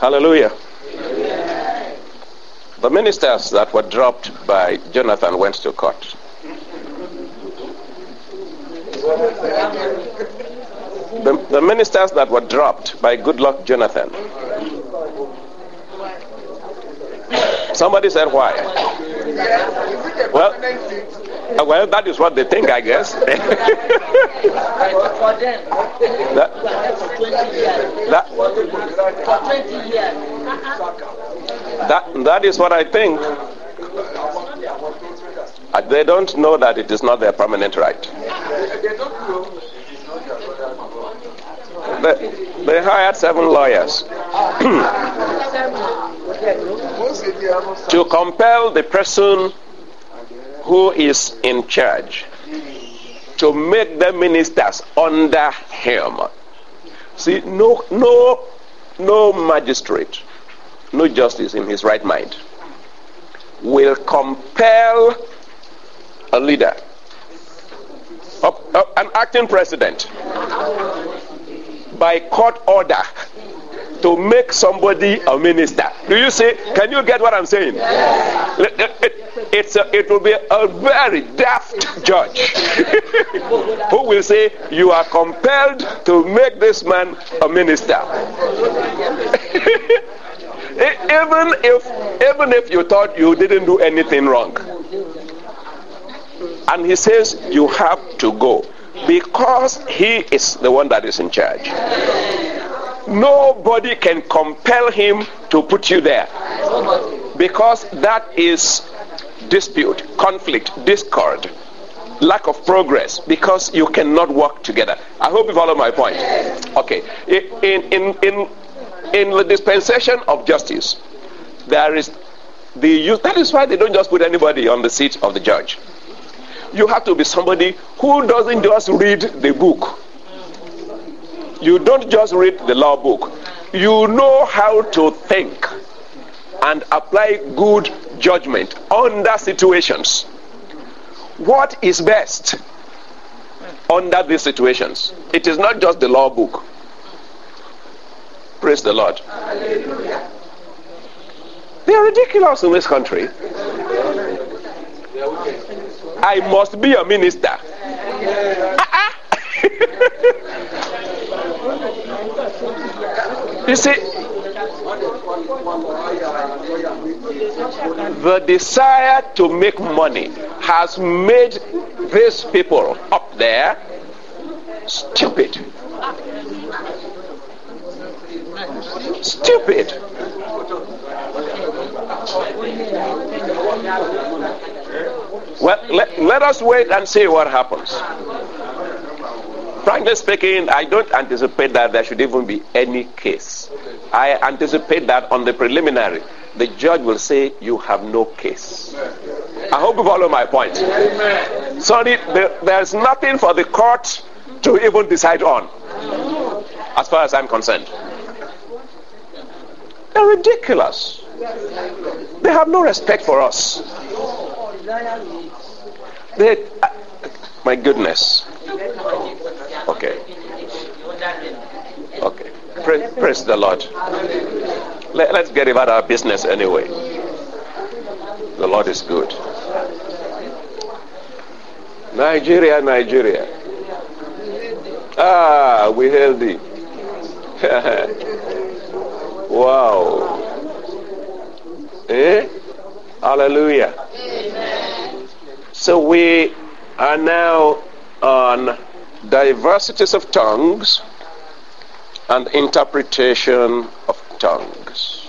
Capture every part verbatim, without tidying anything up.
Hallelujah. The ministers that were dropped by Jonathan went to court. The, the ministers that were dropped by Goodluck Jonathan. Somebody said why? Well, uh, well, that is what they think, I guess. that, that, that, that is what I think. Uh, they don't know that it is not their permanent right. They, they hired seven lawyers to compel the person who is in charge to make the ministers under him. See, no, no, no magistrate, no justice in his right mind will compel a leader, a, a, an acting president, by court order to make somebody a minister. Do you see? Can you get what I'm saying? Yes. It, it, it's a, it will be a very daft judge who will say, you are compelled to make this man a minister. even if even if you thought you didn't do anything wrong. And he says, you have to go. Because he is the one that is in charge. Nobody can compel him to put you there. Because that is dispute, conflict, discord, lack of progress. Because you cannot work together. I hope you follow my point. Okay. In, in, in, in the dispensation of justice, there is the use. That is why they don't just put anybody on the seat of the judge. You have to be somebody who doesn't just read the book. You don't just read the law book. You know how to think and apply good judgment under situations. What is best under these situations? It is not just the law book. Praise the Lord. Hallelujah. They are ridiculous in this country. I must be a minister. Uh-uh. You see, the desire to make money has made these people up there stupid. Stupid. Well, let, let us wait and see what happens. Frankly speaking, I don't anticipate that there should even be any case. I anticipate that on the preliminary, the judge will say, you have no case. I hope you follow my point. Sorry, there, there's nothing for the court to even decide on, as far as I'm concerned. They're ridiculous. They have no respect for us. They, uh, my goodness. Okay. Okay. Praise, praise the Lord. Let, let's get about our business anyway. The Lord is good. Nigeria, Nigeria. Ah, we hail thee. Wow. Eh? Hallelujah. Amen. So we are now on diversities of tongues and interpretation of tongues.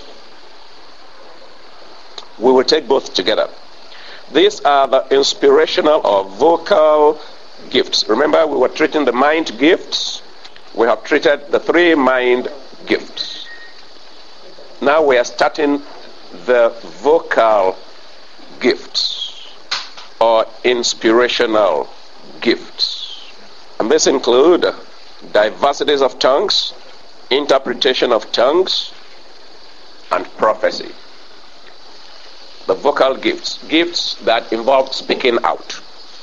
We will take both together. These are the inspirational or vocal gifts. Remember, we were treating the mind gifts. We have treated the three mind gifts. Now we are starting the vocal gifts or inspirational gifts. And this include diversities of tongues, interpretation of tongues, and prophecy. The vocal gifts, gifts that involve speaking out.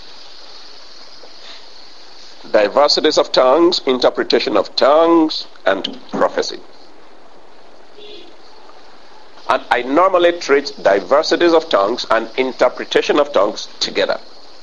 Diversities of tongues, interpretation of tongues, and prophecy. And I normally treat diversities of tongues and interpretation of tongues together.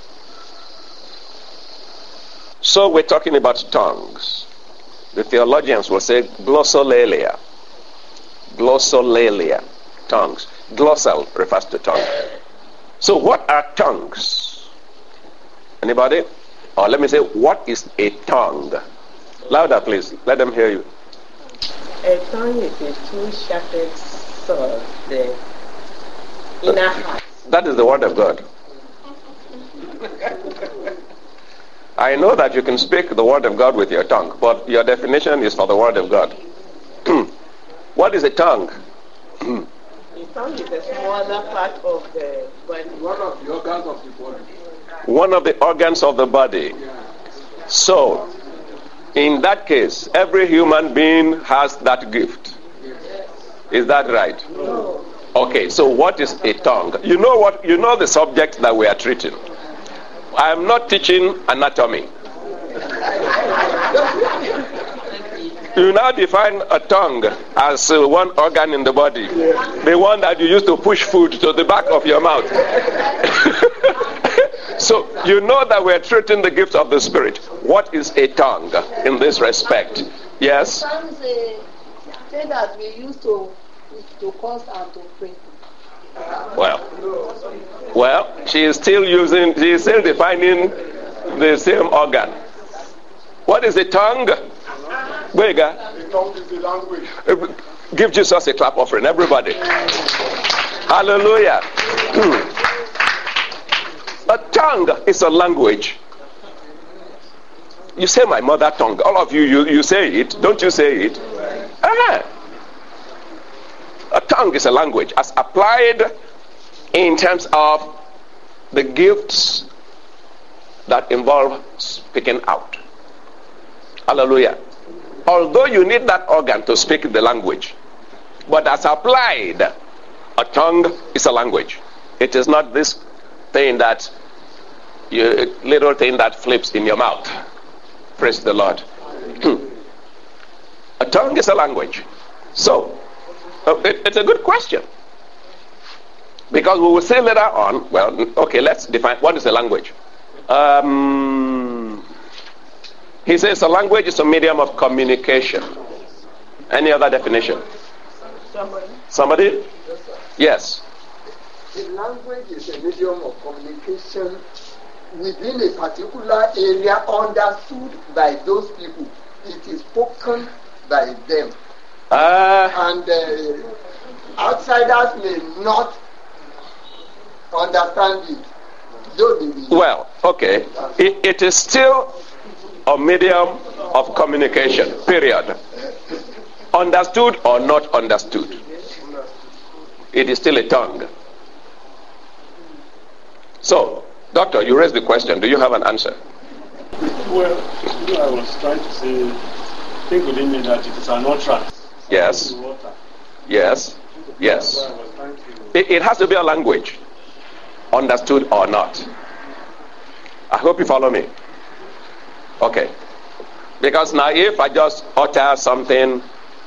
So we're talking about tongues. The theologians will say glossolalia. Glossolalia. Tongues. Glossal refers to tongue. So what are tongues? Anybody? Or let me say, what is a tongue? Louder, please. Let them hear you. A tongue is a two-shafted sword, the inner heart. That is the word of God. I know that you can speak the word of God with your tongue, but your definition is for the word of God. What is a tongue? The tongue is a smaller part of the body. One of the organs of the body. One of the organs of the body. So, in that case, every human being has that gift. Is that right? No. Okay, so what is a tongue? You know what? You know the subject that we are treating. I am not teaching anatomy. You now define a tongue as uh, one organ in the body, the one that you use to push food to the back of your mouth. So you know that we're treating the gifts of the Spirit. What is a tongue in this respect? Yes? Tongues say that we used to to curse and to pray. Well, well, she is still using, she is still defining the same organ. What is a tongue? Bega. The tongue is the language. Give Jesus a clap offering, everybody. Hallelujah. A tongue is a language. You say my mother tongue. All of you, you, you say it. Don't you say it? Ah. A tongue is a language as applied in terms of the gifts that involve speaking out. Hallelujah. Although you need that organ to speak the language, but as applied, a tongue is a language. It is not this thing that you, little thing that flips in your mouth. Praise the Lord. A tongue is a language. So, it, it's a good question. Because we will say later on, well, okay, let's define what is a language. Um, he says a language is a medium of communication. Any other definition? Somebody? Somebody? Yes. A language is a medium of communication within a particular area understood by those people. It is spoken by them. Uh, and uh, outsiders may not understand it. Well, okay. It, it is still a medium of communication, period. Understood or not understood. It is still a tongue. So, doctor, you raised the question. Do you have an answer? Well, you know, I was trying to say, think within me that it is an utterance. Yes. Yes. Yes. It, it has to be a language, understood or not. I hope you follow me. Okay. Because now if I just utter something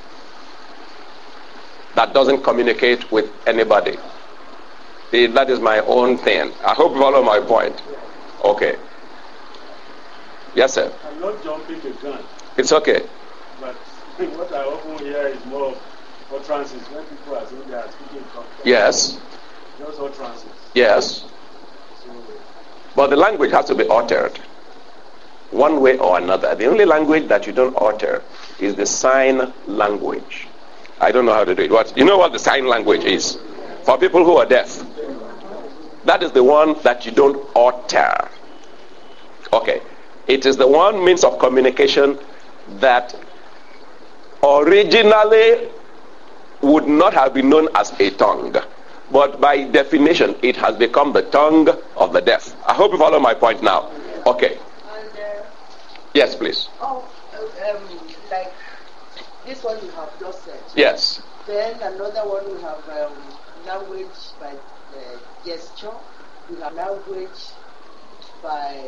that doesn't communicate with anybody, that is my own thing. I hope you follow my point. Okay. Yes, sir. I'm not jumping the gun. It's okay. But what I often hear is more of utterances when people are saying they are speaking tongues. Yes. Just utterances. Yes. So, but the language has to be altered one way or another. The only language that you don't alter is the sign language. I don't know how to do it. What you know what the sign language is? For people who are deaf. That is the one that you don't alter. Okay. It is the one means of communication that originally would not have been known as a tongue. But by definition, it has become the tongue of the deaf. I hope you follow my point now. Okay. And, uh, yes, please. Oh, um, like this one you have just said. Yes. Then another one we have um, language by uh, gesture. We have language by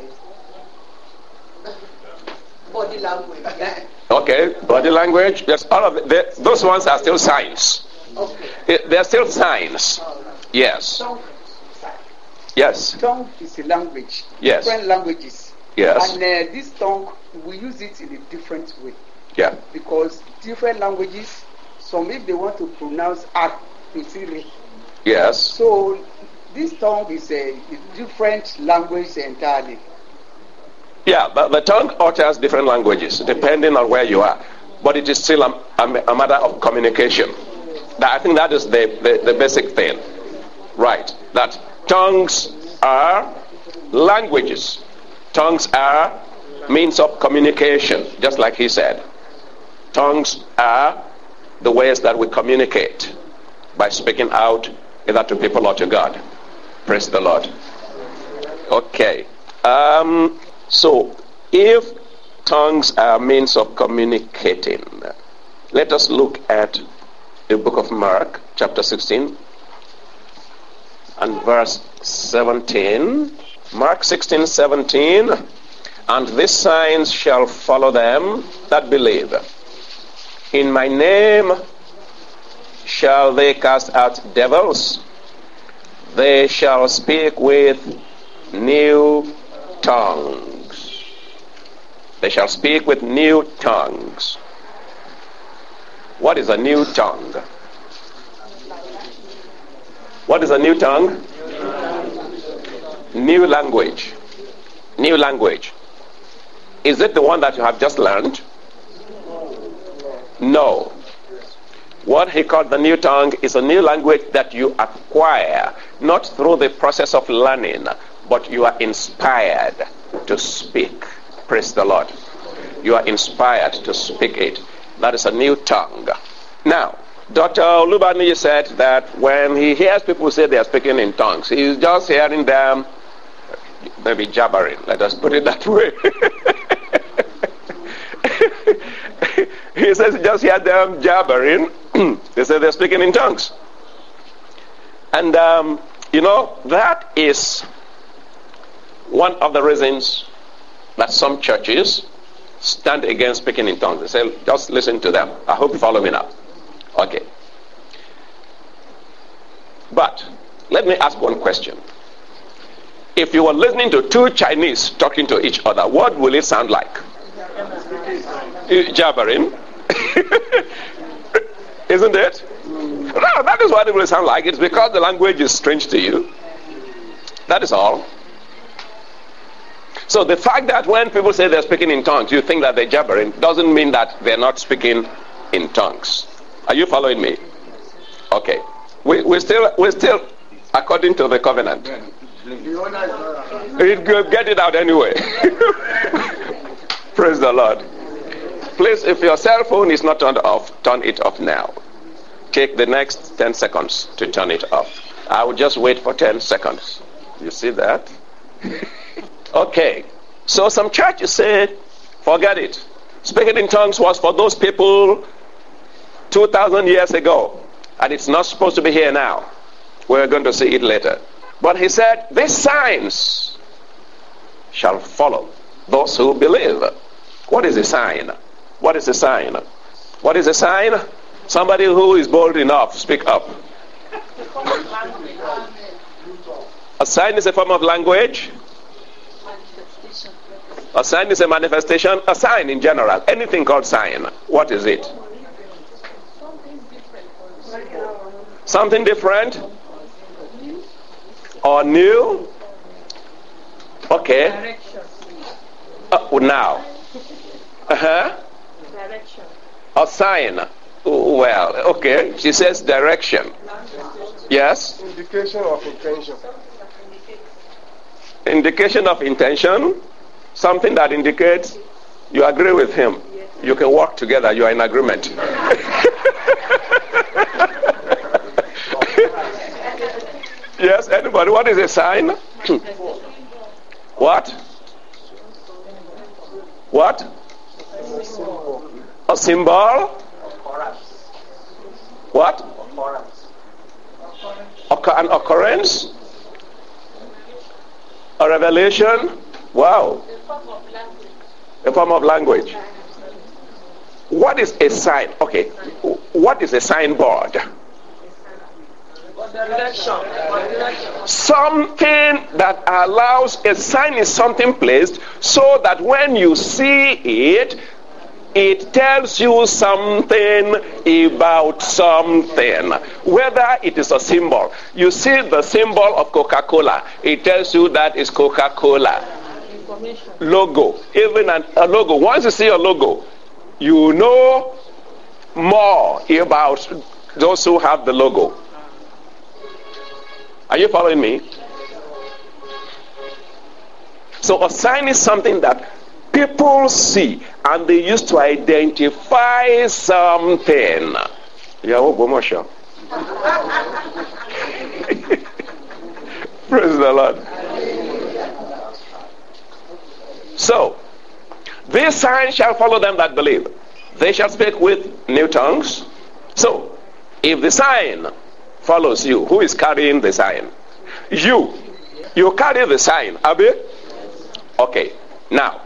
body language. Yeah. Okay, body language. Yes, all of it. They, those ones are still signs. Okay. It, they're still signs. Yes. Yes. Tongue is a language. Yes. Different languages. Yes. And uh, this tongue, we use it in a different way. Yeah. Because different languages, some if they want to pronounce ak, it's really. Yes. So this tongue is a, a different language entirely. Yeah, but the tongue utters different languages depending on where you are. But it is still a, a, a matter of communication. I think that is the, the, the basic thing. Right. That tongues are languages. Tongues are means of communication, just like he said. Tongues are the ways that we communicate by speaking out either to people or to God. Praise the Lord. Okay. Um, so, if tongues are means of communicating, let us look at the book of Mark, chapter sixteen, and verse seventeen. Mark sixteen, seventeen. And these signs shall follow them that believe. In my name shall they cast out devils. They shall speak with new tongues. They shall speak with new tongues. What is a new tongue? What is a new tongue? New language. New language. Is it the one that you have just learned? No. What he called the new tongue is a new language that you acquire, not through the process of learning, but you are inspired to speak. Praise the Lord. You are inspired to speak it. That is a new tongue. Now, Doctor Olubani said that when he hears people say they are speaking in tongues, he's just hearing them maybe jabbering. Let us put it that way. He says, just hear them jabbering. They say they're speaking in tongues. And, um, you know, that is one of the reasons that some churches stand against speaking in tongues. They say, just listen to them. I hope you follow me now. Okay. But, let me ask one question. If you were listening to two Chinese talking to each other, what will it sound like? Jabbering. Isn't it? No, that is what it will sound like. It's because the language is strange to you. That is all. So the fact that when people say they're speaking in tongues, you think that they're jabbering, doesn't mean that they're not speaking in tongues. Are you following me? Okay. We we still we still according to the covenant. It, get it out anyway. Praise the Lord. Please, if your cell phone is not turned off, turn it off now. Take the next ten seconds to turn it off. I will just wait for ten seconds. You see that? Okay. So some churches said, forget it. Speaking in tongues was for those people two thousand years ago. And it's not supposed to be here now. We're going to see it later. But he said, these signs shall follow those who believe. What is a sign? What is a sign? What is a sign? Somebody who is bold enough, speak up. A sign is a form of language. A sign is a manifestation. A sign in general. Anything called sign. What is it? Something different? Or new? Okay. Uh, now. Uh-huh. Direction. A sign. Well, okay. She says direction. Yes? Indication of intention. Indication of intention. Something that indicates you agree with him. You can work together. You are in agreement. Yes, anybody? What is a sign? What? What? A symbol? What? Occur- an occurrence? A revelation? Wow. A form of language. What is a sign? Okay. What is a signboard? Something that allows, a sign is something placed so that when you see it, it tells you something about something. Whether it is a symbol. You see the symbol of Coca-Cola. It tells you that is Coca-Cola. Logo. Even an, a logo. Once you see a logo, you know more about those who have the logo. Are you following me? So a sign is something that people see and they used to identify something. Yeah, praise the Lord. So, this sign shall follow them that believe. They shall speak with new tongues. So, if the sign follows you, who is carrying the sign? You. You carry the sign, Abi? Okay. Now,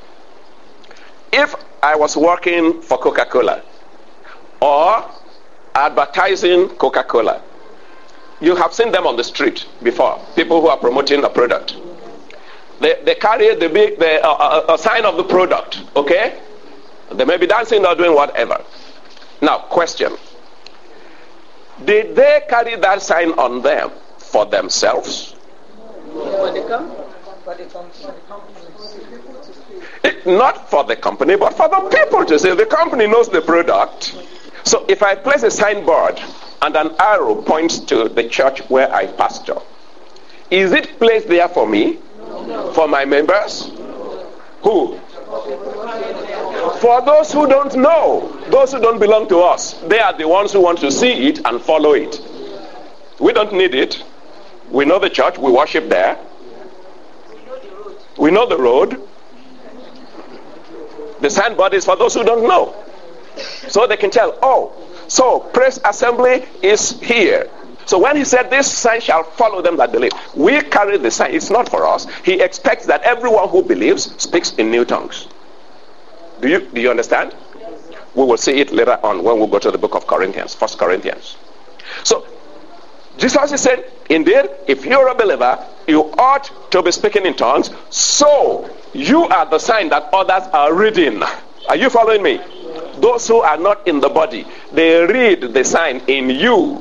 if I was working for Coca-Cola or advertising Coca-Cola, you have seen them on the street before, people who are promoting a product. They, they carry the big the, uh, a sign of the product, okay? They may be dancing or doing whatever. Now, question. Did they carry that sign on them for themselves? For the company. For the company. It, not for the company, but for the people to say the company knows the product. So if I place a signboard and an arrow points to the church where I pastor, is it placed there for me? No. For my members? No. Who? For those who don't know, those who don't belong to us. They are the ones who want to see it and follow it. We don't need it. We know the church, we worship there. We know the road. The signboard is for those who don't know. So they can tell, oh, so Praise Assembly is here. So when he said, this sign shall follow them that believe, we carry the sign. It's not for us. He expects that everyone who believes speaks in new tongues. Do you, do you understand? We will see it later on when we go to the book of Corinthians, First Corinthians. So Jesus is saying, indeed, if you're a believer, you ought to be speaking in tongues. So you are the sign that others are reading. Are you following me? Those who are not in the body, they read the sign in you.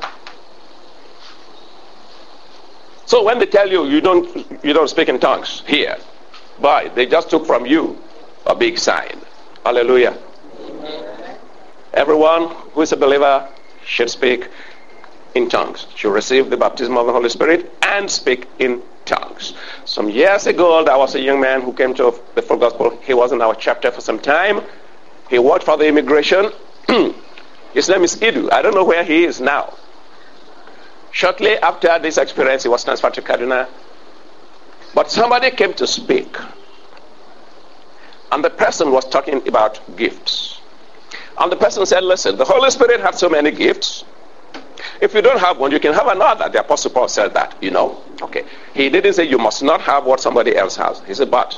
So when they tell you you don't you don't speak in tongues here, boy, they just took from you a big sign. Hallelujah. Everyone who is a believer should speak in tongues, should receive the baptism of the Holy Spirit and speak in tongues. Some years ago, there was a young man who came to the full gospel. He was in our chapter for some time. He worked for the immigration. His name is Idu. I don't know where he is now. Shortly after this experience, he was transferred to Kaduna. But somebody came to speak. And the person was talking about gifts. And the person said, listen, the Holy Spirit has so many gifts. If you don't have one, you can have another. The Apostle Paul said that, you know. Okay. He didn't say you must not have what somebody else has. He said, but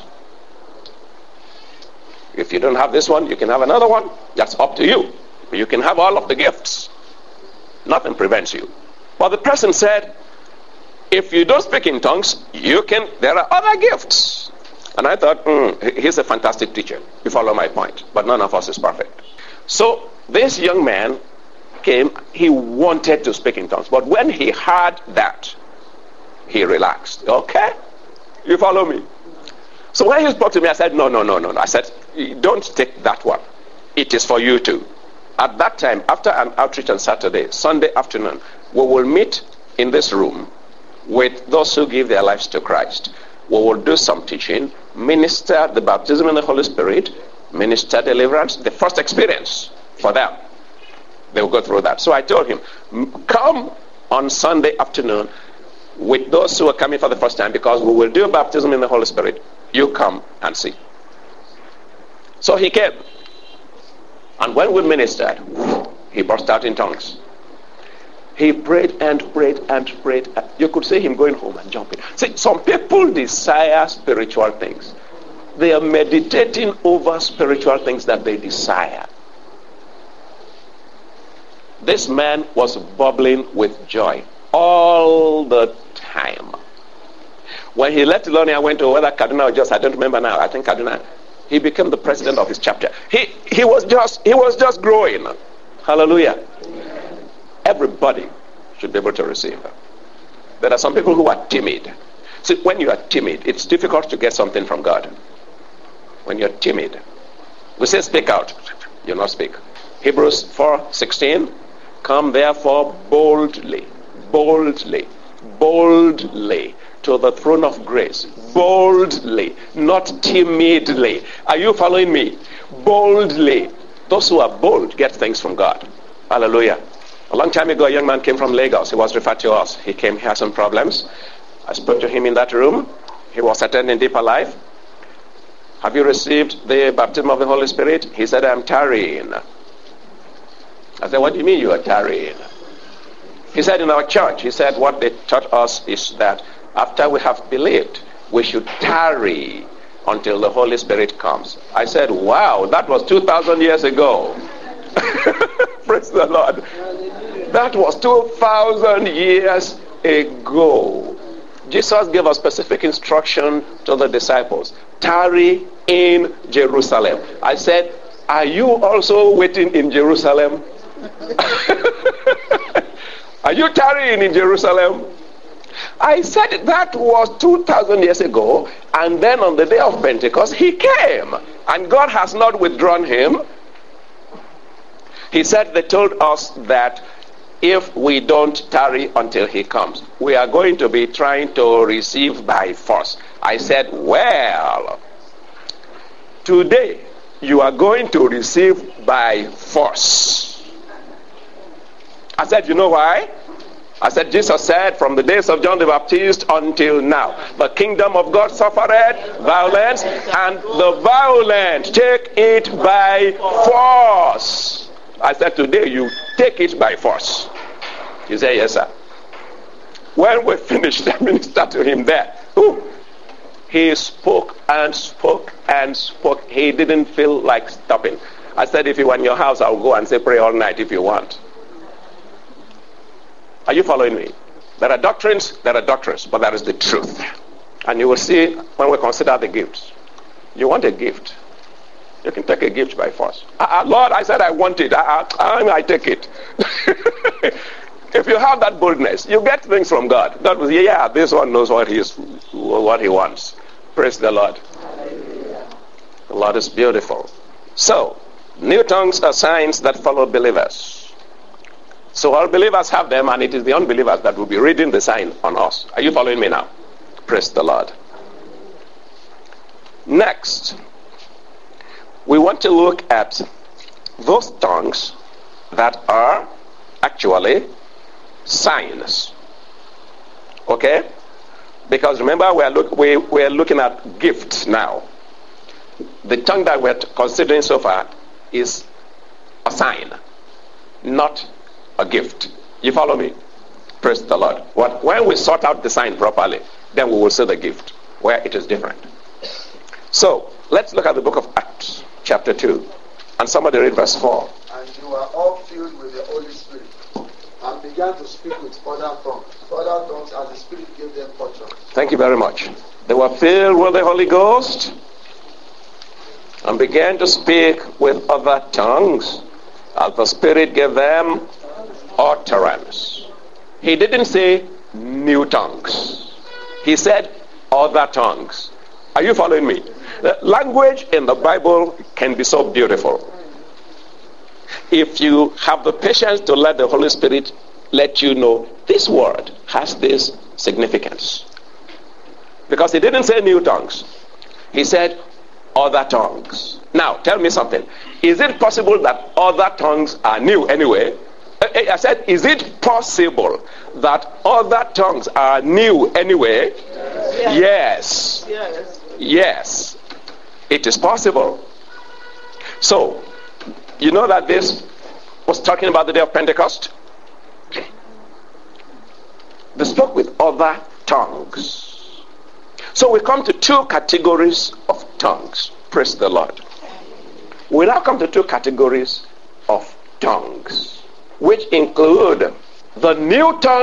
if you don't have this one, you can have another one. That's up to you. You can have all of the gifts. Nothing prevents you. But the person said, if you don't speak in tongues, you can, there are other gifts. And I thought, mm, he's a fantastic teacher. You follow my point. But none of us is perfect. So this young man came, he wanted to speak in tongues. But when he heard that, he relaxed. Okay? You follow me? So when he spoke to me, I said, no, no, no, no, no. I said, don't take that one. It is for you too. At that time, after an outreach on Saturday, Sunday afternoon, we will meet in this room with those who give their lives to Christ. We will do some teaching, minister the baptism in the Holy Spirit, minister deliverance, the first experience for them. They will go through that. So I told him, come on Sunday afternoon with those who are coming for the first time, because we will do baptism in the Holy Spirit. You come and see. So he came. And when we ministered, he burst out in tongues. He prayed and prayed and prayed. You could see him going home and jumping. See, some people desire spiritual things. They are meditating over spiritual things that they desire. This man was bubbling with joy. all the time. When he left Ilonia, went to whether Kaduna or just, I don't remember now, I think Kaduna, he became the president of his chapter. He he was just he was just growing. Hallelujah. Everybody should be able to receive. There are some people who are timid. See, when you are timid, it's difficult to get something from God. When you're timid, we say speak out, you not speak. Hebrews four sixteen, come therefore boldly, boldly, boldly to the throne of grace. Boldly, not timidly. Are you following me? Boldly. Those who are bold get things from God. Hallelujah. A long time ago, a young man came from Lagos. He was referred to us. He came, he had some problems. I spoke to him in that room. He was attending Deeper Life. Have you received the baptism of the Holy Spirit? He said, I'm tarrying. I said, what do you mean you are tarrying? He said, in our church, he said, what they taught us is that after we have believed, we should tarry until the Holy Spirit comes. I said, wow, that was two thousand years ago. Praise the Lord. That was two thousand years ago. Jesus gave a specific instruction to the disciples. Tarry in Jerusalem. I said, are you also waiting in Jerusalem? Are you tarrying in Jerusalem? I said that was two thousand years ago, and then on the day of Pentecost, he came, and God has not withdrawn him. He said they told us that if we don't tarry until he comes, we are going to be trying to receive by force. I said, well, today you are going to receive by force. I said, you know why? I said, Jesus said, from the days of John the Baptist until now, the kingdom of God suffered violence, and the violent take it by force. I said, today you take it by force. He said, yes, sir. When we finished, I ministered to him there. Ooh, he spoke and spoke and spoke. He didn't feel like stopping. I said, if you were in your house, I'll go and say pray all night if you want. Are you following me? There are doctrines, there are doctrines, but there is the truth. And you will see when we consider the gifts. You want a gift, you can take a gift by force. Uh, uh, Lord, I said I want it. Uh, uh, I take it. If you have that boldness, you get things from God. God will say, yeah, this one knows what he is, what he wants. Praise the Lord. The Lord is beautiful. So, new tongues are signs that follow believers. So all believers have them, and it is the unbelievers that will be reading the sign on us. Are you following me now? Praise the Lord. Next, we want to look at those tongues that are actually signs. Okay? Because remember, we are, look, we, we are looking at gifts now. The tongue that we're considering so far is a sign, not a gift. You follow me? Praise the Lord. What, when we sort out the sign properly, then we will see the gift, where it is different. So, let's look at the book of Acts, chapter two. And somebody read verse four. And you were all filled with the Holy Spirit, and began to speak with other tongues, other tongues as the Spirit gave them utterance. Thank you very much. They were filled with the Holy Ghost, and began to speak with other tongues as the Spirit gave them utterance. He didn't say new tongues. He said other tongues. Are you following me? The language in the Bible can be so beautiful. If you have the patience to let the Holy Spirit let you know this word has this significance. Because he didn't say new tongues. He said other tongues. Now, tell me something. Is it possible that other tongues are new anyway? I said, is it possible that other tongues are new anyway? Yes. Yes. Yes. It is possible. So, you know that this was talking about the day of Pentecost? They spoke with other tongues. So we come to two categories of tongues. Praise the Lord. We now come to two categories of tongues, which include the new tongue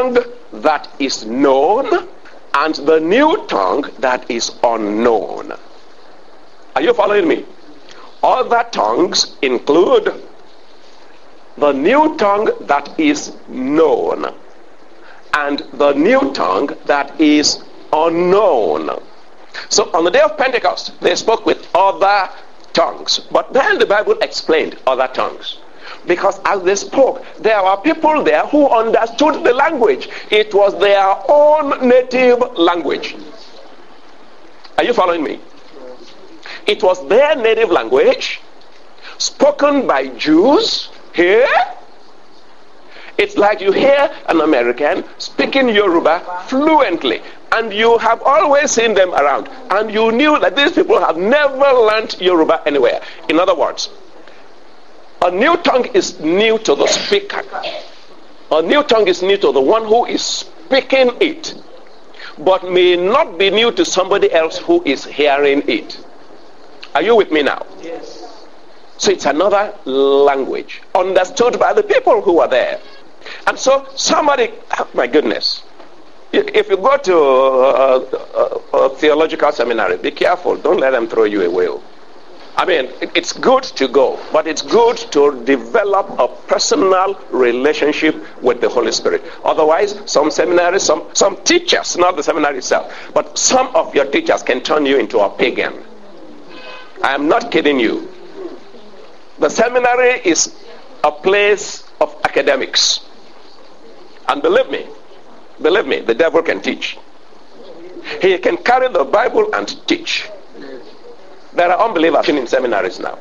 that is known and the new tongue that is unknown. Are you following me? Other tongues include the new tongue that is known and the new tongue that is unknown. So on the day of Pentecost, they spoke with other tongues. But then the Bible explained other tongues. Because as they spoke, there were people there who understood the language. It was their own native language. Are you following me? It was their native language, spoken by Jews here. It's like you hear an American speaking Yoruba fluently, and you have always seen them around, and you knew that these people have never learned Yoruba anywhere. In other words, a new tongue is new to the speaker. A new tongue is new to the one who is speaking it, but may not be new to somebody else who is hearing it. Are you with me now? Yes. So it's another language, understood by the people who are there. And so somebody, oh my goodness, if you go to a, a, a theological seminary, be careful. Don't let them throw you away. I mean, it's good to go, but it's good to develop a personal relationship with the Holy Spirit. Otherwise, some seminaries, some, some teachers, not the seminary itself, but some of your teachers can turn you into a pagan. I am not kidding you. The seminary is a place of academics. And believe me, believe me, the devil can teach. He can carry the Bible and teach. There are unbelievers in seminaries now.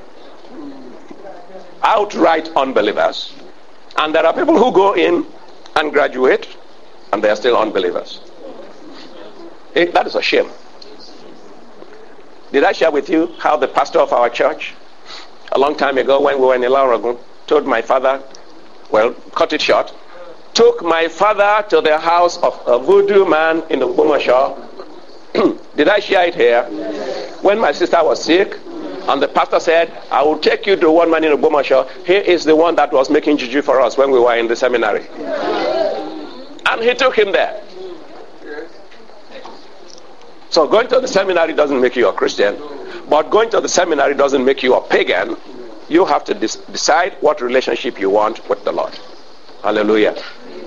Outright unbelievers. And there are people who go in and graduate and they are still unbelievers. It, that is a shame. Did I share with you how the pastor of our church, a long time ago when we were in Ilaragun, told my father, well, cut it short, took my father to the house of a voodoo man in the Ogbomoso. Did I share it here? When my sister was sick, and the pastor said, I will take you to one man in Ogbomoso. He is the one that was making juju for us when we were in the seminary. And he took him there. So going to the seminary doesn't make you a Christian, but going to the seminary doesn't make you a pagan. You have to dis- decide what relationship you want with the Lord. Hallelujah.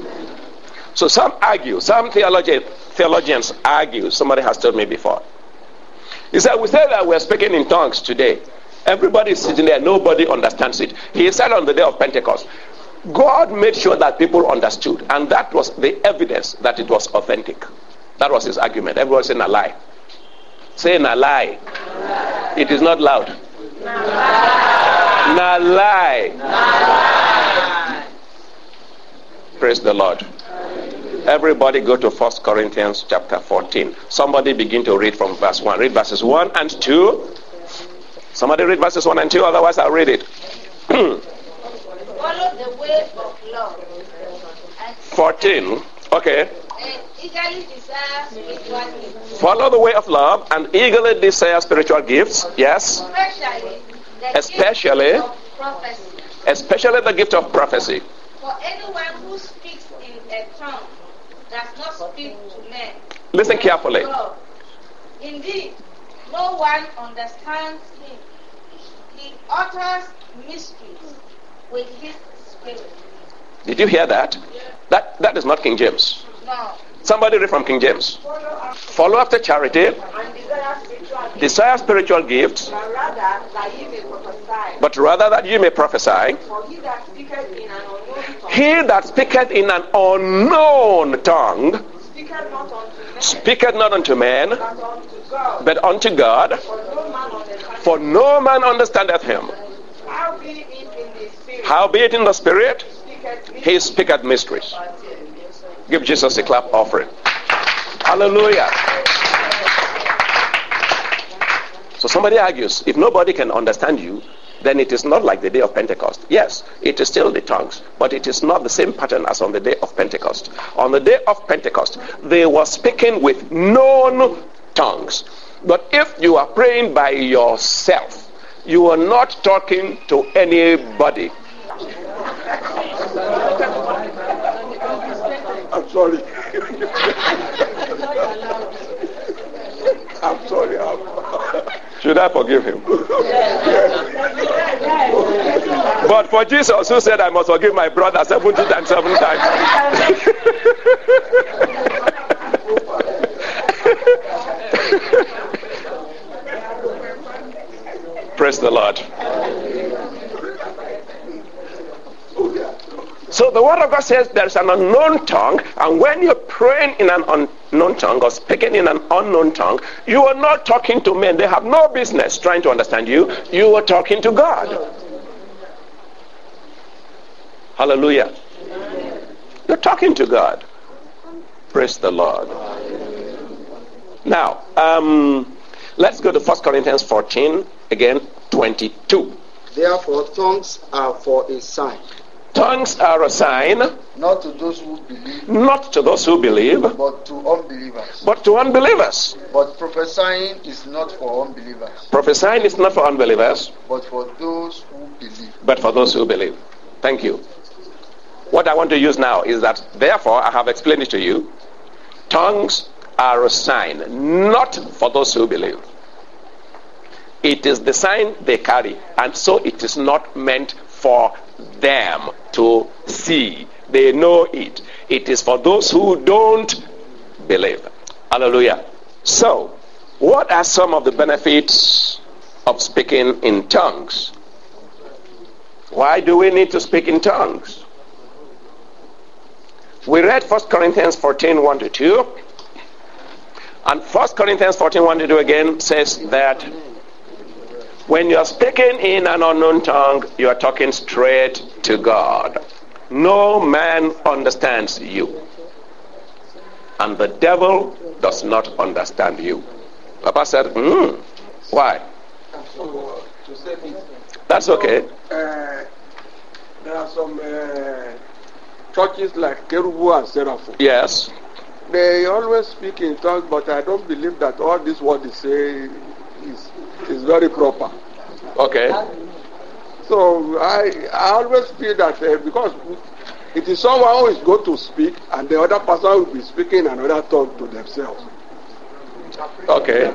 So some argue, some theologi- theologians argue, somebody has told me before. He said, we say that we're speaking in tongues today. Everybody is sitting there, nobody understands it. He said on the day of Pentecost, God made sure that people understood, and that was the evidence that it was authentic. That was his argument. Everyone saying a lie. Saying a lie. lie. It is not loud. Na lie. Na lie. Na lie. Praise the Lord. Everybody go to First Corinthians chapter fourteen. Somebody begin to read from verse one. Read verses one and two. Somebody read verses one and two, otherwise I'll read it. Follow the way of love. fourteen. Okay. And eagerly desire spiritual gifts. Follow the way of love and eagerly desire spiritual gifts. Yes. Especially the Especially, gift of prophecy. especially the gift of prophecy. For anyone who speaks in a tongue does not speak to men. Listen carefully. God. Indeed, no one understands him. He utters mysteries with his spirit. Did you hear that? That that is not King James. No. Somebody read from King James. Follow after charity, And desire spiritual gifts, desire spiritual gifts, but rather that ye may prophesy. but rather that you may prophesy. For he that speaketh in an unknown tongue He that speaketh in an unknown tongue speaketh not unto men, speaketh not unto men, but unto God. but unto God, For no man understandeth. for no man understandeth him. How be it in the spirit? Howbeit in the spirit, Speaketh he speaketh mysteries. Give Jesus a clap offering. Hallelujah. So somebody argues, if nobody can understand you, then it is not like the day of Pentecost. Yes, it is still the tongues, but it is not the same pattern as on the day of Pentecost. On the day of Pentecost, they were speaking with known tongues. But if you are praying by yourself, you are not talking to anybody. sorry. I'm sorry. I'm... Should I forgive him? But for Jesus, who said I must forgive my brother seventy times, seven times. Praise the Lord. So the word of God says there's an unknown tongue, and when you're praying in an unknown tongue or speaking in an unknown tongue, you are not talking to men. They have no business trying to understand you. You are talking to God. Hallelujah. You're talking to God. Praise the Lord. Now, um, let's go to First Corinthians fourteen, again, twenty-two. Therefore, tongues are for a sign. Tongues are a sign. Not to those who believe. Not to those who believe. But to unbelievers. But to unbelievers. But prophesying is not for unbelievers. Prophesying is not for unbelievers. But for those who believe. But for those who believe. Thank you. What I want to use now is that, therefore, I have explained it to you. Tongues are a sign, not for those who believe. It is the sign they carry, and so it is not meant for them to see. They know it. It is for those who don't believe. Hallelujah. So, what are some of the benefits of speaking in tongues? Why do we need to speak in tongues? We read First Corinthians fourteen, one to two. And First Corinthians fourteen, one to two again says that when you are speaking in an unknown tongue, you are talking straight to God. No man understands you. And the devil does not understand you. Papa said, hmm, why? That's okay. Uh, there are some uh, churches like Kerubu and Seraphim. Yes. They always speak in tongues, but I don't believe that all this what they say is is very proper. Okay. So I I always feel that uh, because it is someone who is going to speak and the other person will be speaking another tongue to themselves. Okay.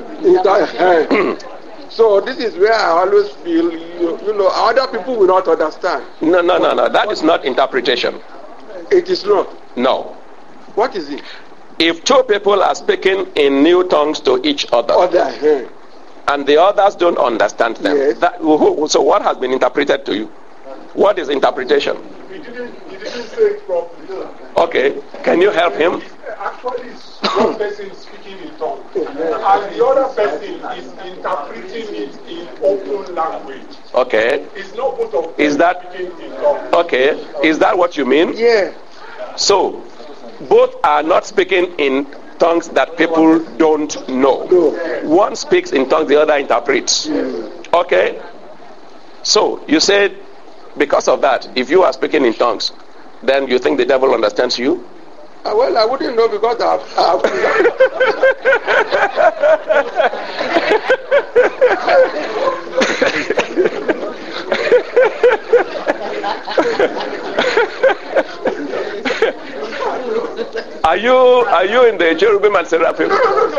So this is where I always feel, you, you know, other people will not understand. No, no, no, no. That is not interpretation. It is not. No. What is it? If two people are speaking in new tongues to each other, Other hand. and the others don't understand them, Yes. that, who, so what has been interpreted to you? What is interpretation? He didn't, he didn't say it properly. Okay. Can you help him? Actually, one person is speaking in tongues, and the other person is interpreting it in open language. Okay. It's not both of them Is that speaking in tongues. okay? Is that what you mean? Yeah. So, both are not speaking in tongues that people don't know. No. One speaks in tongues, the other interprets. Okay? So, you said, because of that, if you are speaking in tongues, then you think the devil understands you? Uh, well, I wouldn't know because I've... Are you are you in the cherubim and seraphim?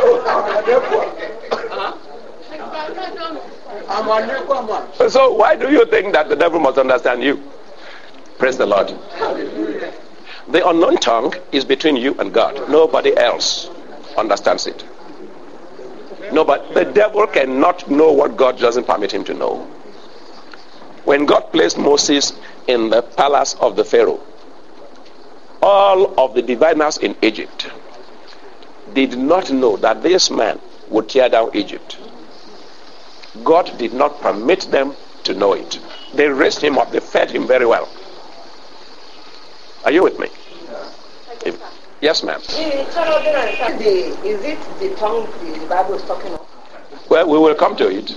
I'm a newcomer. So why do you think that the devil must understand you? Praise the Lord. The unknown tongue is between you and God. Nobody else understands it. Nobody. The devil cannot know what God doesn't permit him to know. When God placed Moses in the palace of the Pharaoh, all of the diviners in Egypt did not know that this man would tear down Egypt. God did not permit them to know it. They raised him up, they fed him very well. Are you with me? If, yes, ma'am. The, is it the tongue the Bible is talking of? Well, we will come to it.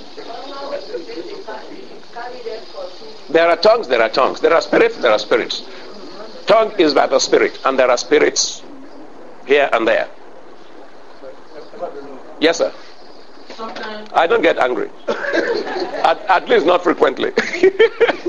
There are tongues, there are tongues. There are spirits, there are spirits. Tongue is by the spirit, and there are spirits here and there. Yes, sir. Sometimes, I don't get angry. at, at least not frequently.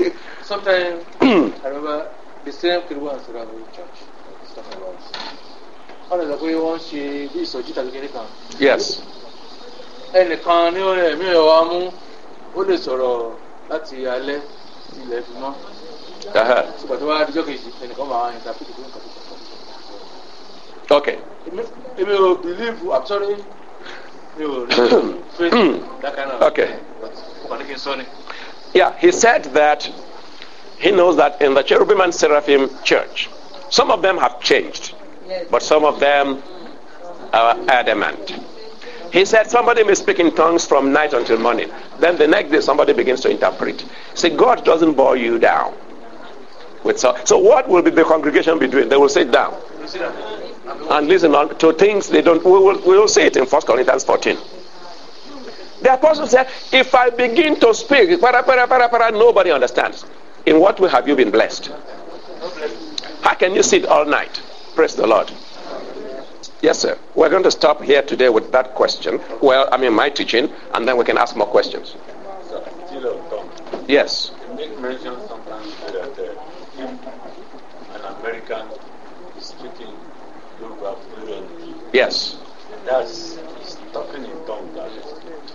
sometimes I remember the same Kiruba and Seraphim church. Yes. ẹnìkan ní ẹ̀mí ẹ̀ wá mú ó lè sọ̀rọ̀ láti alẹ́ ilẹ̀ fi mọ́. ṣùgbọ́n tó wá dijọ́ kejì ẹnìkan máa ń interpret fún nǹkan tó kọ́. Okay. èmi ò believe I'm sorry mi ò rí faith that kind of. Okay. ọkàn ní kí n sọ ni. Yeah, he said that he knows that in the Cherubim and Seraphim church, some of them have changed, but some of them are adamant. He said somebody may speak in tongues from night until morning. Then the next day somebody begins to interpret. See, God doesn't bore you down. With so, so what will be the congregation be doing? They will sit down and listen on to things they don't. We will, we will see it in First Corinthians fourteen. The apostle said, if I begin to speak, para, para, para, para, nobody understands. In what way have you been blessed? How can you sit all night? Praise the Lord. Yes, sir. We're going to stop here today with that question. Well, I mean, my teaching, and then we can ask more questions. Yes. You make mention sometimes that uh, if an American is speaking Yoruba fluently, yes, that's he's talking in tongues. That is.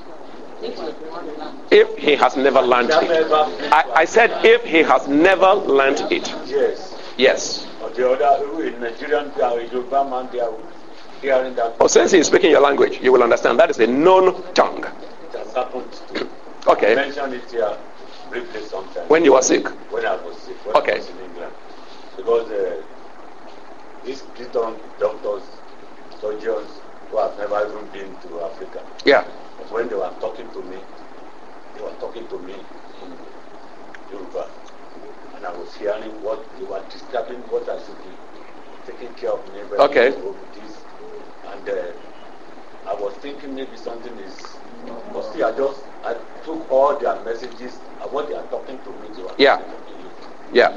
If he has never learned it. I, I said if he has never learned it. Yes. Yes. Or the other, in Nigerian, Yoruba man, they are hearing that. Oh, since he is speaking your language, you will understand that is a known tongue. It has happened to me. Okay. I mentioned it here briefly sometimes. When you were sick? When I was sick. When Okay. I was in England. Because uh, these Briton doctors, surgeons who have never even been to Africa. Yeah. But when they were talking to me, they were talking to me in Yoruba. And I was hearing what they were describing, what I should be taking care of me. Okay. This. And uh, I was thinking maybe something is. But see, I just I took all their messages and what they are talking to me. They were Yeah. talking to me. Yeah.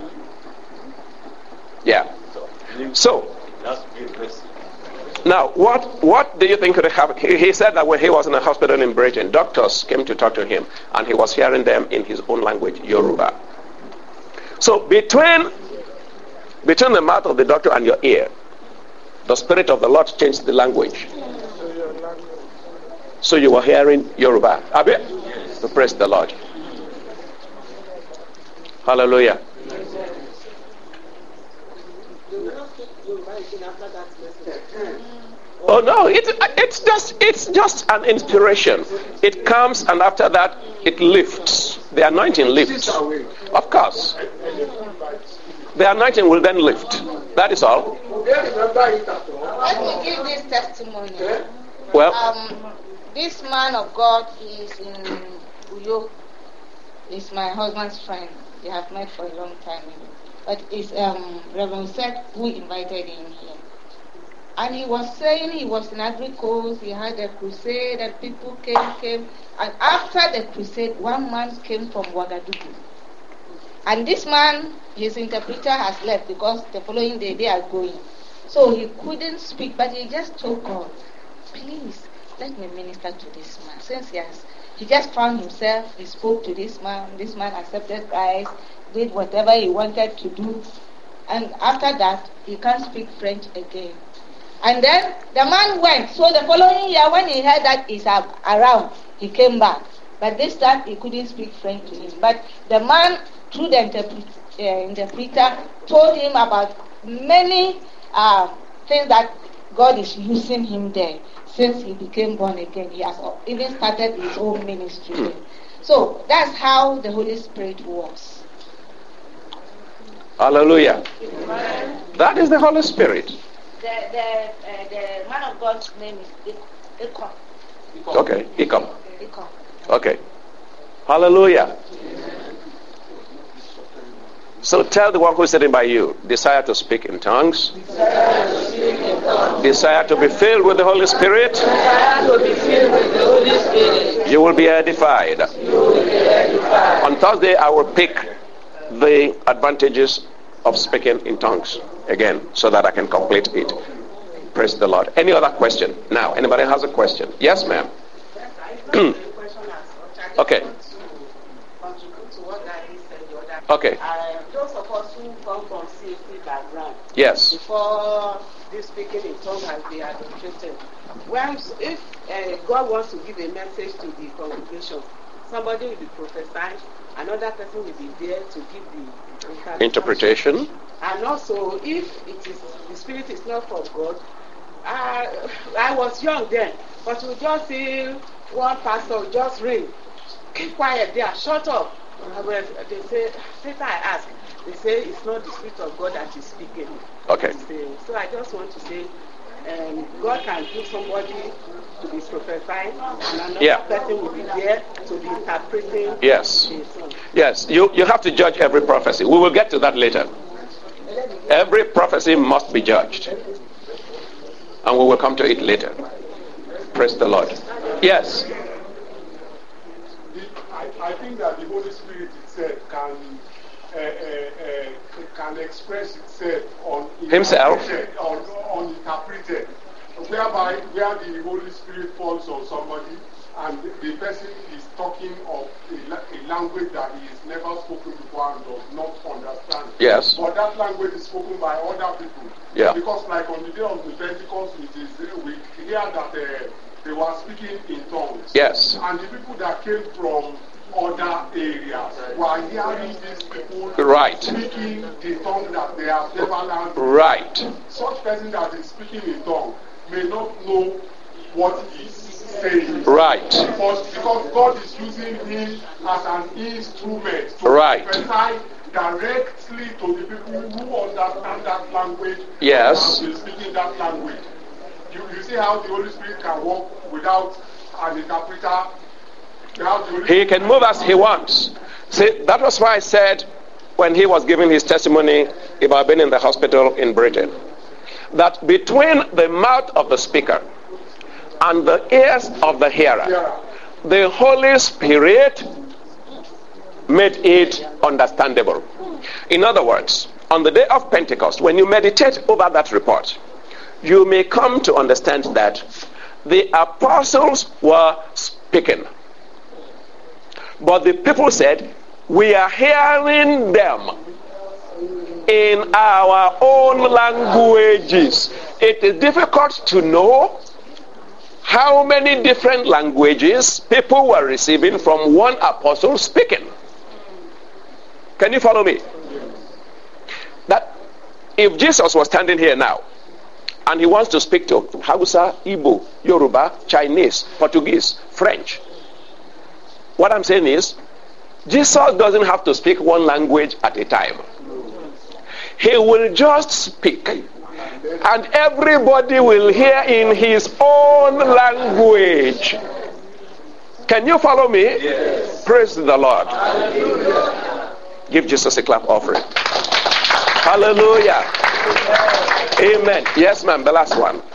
Yeah. So, So, that's be a mercy. now, what what do you think could happen? He, he said that when he was in a hospital in Britain, doctors came to talk to him, and he was hearing them in his own language, Yoruba. So between between the mouth of the doctor and your ear, the Spirit of the Lord changed the language. So you were hearing Yoruba. Abi? So praise the Lord. Hallelujah. Oh no, it, it's just it's just an inspiration. It comes and after that it lifts. The anointing lifts. Of course. The anointing will then lift. That is all. Let me give this testimony. Well, Um, this man of God is in Uyo. He's my husband's friend. We have met for a long time. But it's um, Reverend Seth who invited him here. And he was saying he was in Ivory Coast, he had a crusade, and people came, came. And after the crusade, one man came from Ouagadougou. And this man, his interpreter has left because the following day they are going. So he couldn't speak, but he just told God, please, let me minister to this man. Since he has, he just found himself, he spoke to this man, this man accepted Christ, did whatever he wanted to do. And after that, he can't speak French again. And then the man went. So the following year, when he heard that he's around, he came back. But this time, he couldn't speak French to him. But the man, through the interpret, uh, interpreter, told him about many uh, things that God is using him there. Since he became born again, he has even started his own ministry. So that's how the Holy Spirit works. hallelujah. That is the Holy Spirit. The, the, uh, the man of God's name is Ikon. Okay, he come. Ikon. Okay. Hallelujah. So tell the one who is sitting by you, desire to speak in tongues, Desire to speak in tongues. desire to be filled with the Holy Spirit, Desire to be filled with the Holy Spirit. you will be edified. You will be edified. On Thursday, I will pick the advantages of speaking in tongues again so that I can complete it. Praise the Lord. Any other question? Now, anybody has a question? Yes, ma'am. Yes, I have a question as well. I just Okay. want to contribute to what Daddy said the other Okay. Uh, those of us who come from C A C background, Yes. before this speaking in tongues has been administrated, when if uh, God wants to give a message to the congregation, somebody will be prophesying, another person will be there to give the interpretation. And also, if it is the spirit is not from God, uh, I was young then, but we just see one pastor just ring, keep quiet there, shut up. And when they say, later I ask, they say it's not the spirit of God that is speaking. Okay. So I just want to say, um, God can give somebody to be prophesying, and another yeah. person will be there to be interpreting. Yes. Yes. You you have to judge every prophecy. We will get to that later. Every prophecy must be judged, and we will come to it later. Praise the Lord. Yes. I, I think that the Holy Spirit itself can uh, uh, uh, can express itself on himself, on, on interpreted, whereby where the Holy Spirit falls on somebody and the person is talking of a, a language that he has never spoken before and does not understand. Yes. But that language is spoken by other people. Yeah. Because like on the day of the Pentecost, it is, we hear that uh, they were speaking in tongues. Yes. And the people that came from other areas were hearing these people right. speaking the tongue that they have never learned. Right. Such person that is speaking in tongue may not know what he is saying. Right. But because God is using him as an instrument to right. prophesy directly to the people who understand that language. Yes. And will speaking that language. You, you see how the Holy Spirit can work without an interpreter. He can move as he wants. See, that was why I said when he was giving his testimony about being in the hospital in Britain, that between the mouth of the speaker and the ears of the hearer, yeah. the Holy Spirit made it understandable. In other words, on the day of Pentecost, when you meditate over that report, you may come to understand that the apostles were speaking. But the people said, we are hearing them in our own languages. It is difficult to know how many different languages people were receiving from one apostle speaking. Can you follow me? That if Jesus was standing here now, and he wants to speak to Hausa, Igbo, Yoruba, Chinese, Portuguese, French, what I'm saying is, Jesus doesn't have to speak one language at a time. He will just speak, and everybody will hear in his own language. Can you follow me? Yes. Praise the Lord. Hallelujah. Give Jesus a clap offering. Hallelujah. Amen. Yes, ma'am, the last one.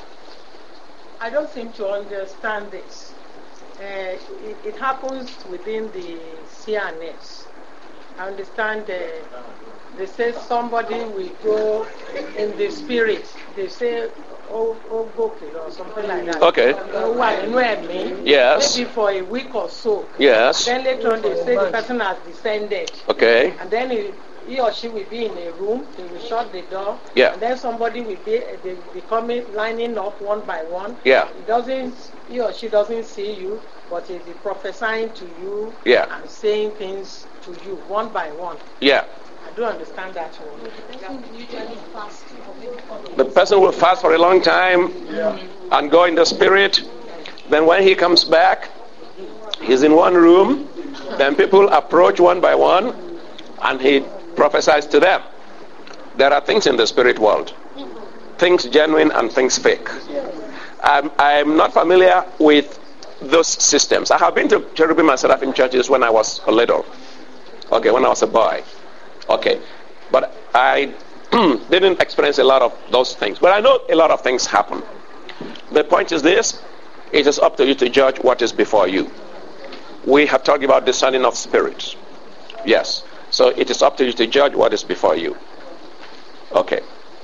I don't seem to understand this. Uh, it, it happens within the C N S. I understand uh, they say somebody will go in the spirit. They say, oh, oh, okay, or something like that. Okay. Uh, yes. Maybe for a week or so. Yes. Then later on they say the person has descended. Okay. And then he, he or she will be in a room. They will shut the door. Yeah. And then somebody will be, they will be coming, lining up one by one. Yeah. It doesn't. He or she doesn't see you, but he'll be prophesying to you, yeah. and saying things to you one by one. Yeah. I do understand that one. The person usually fast. The person will fast for a long time yeah. and go in the spirit. Then when he comes back, he's in one room. Then people approach one by one, and he prophesies to them. There are things in the spirit world, things genuine and things fake. I'm, I'm not familiar with those systems. I have been to Cherubim and Seraphim churches when I was a little. Okay, when I was a boy. Okay. But I didn't experience a lot of those things. But I know a lot of things happen. The point is this: it is up to you to judge what is before you. We have talked about discerning of spirits. Yes. So it is up to you to judge what is before you. Okay.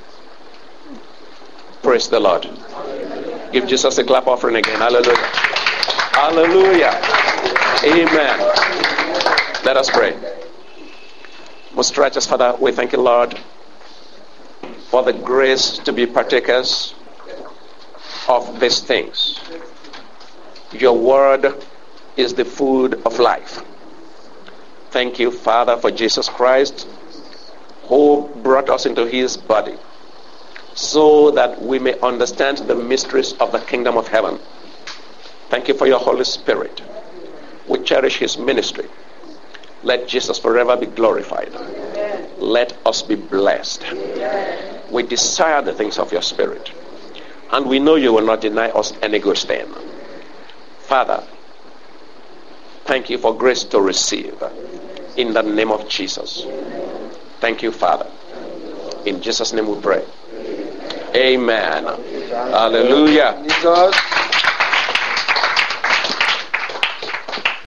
Praise the Lord. Give Jesus a clap offering again. Hallelujah. Hallelujah. Amen. Let us pray. Most righteous Father, we thank you, Lord, for the grace to be partakers of these things. Your word is the food of life. Thank you, Father, for Jesus Christ, who brought us into his body so that we may understand the mysteries of the kingdom of heaven. Thank you for your Holy Spirit. We cherish his ministry. Let Jesus forever be glorified. Amen. Let us be blessed. Amen. We desire the things of your Spirit, and we know you will not deny us any good thing. Father, thank you for grace to receive in the name of Jesus. Thank you, Father. In Jesus' name we pray. Amen. Hallelujah.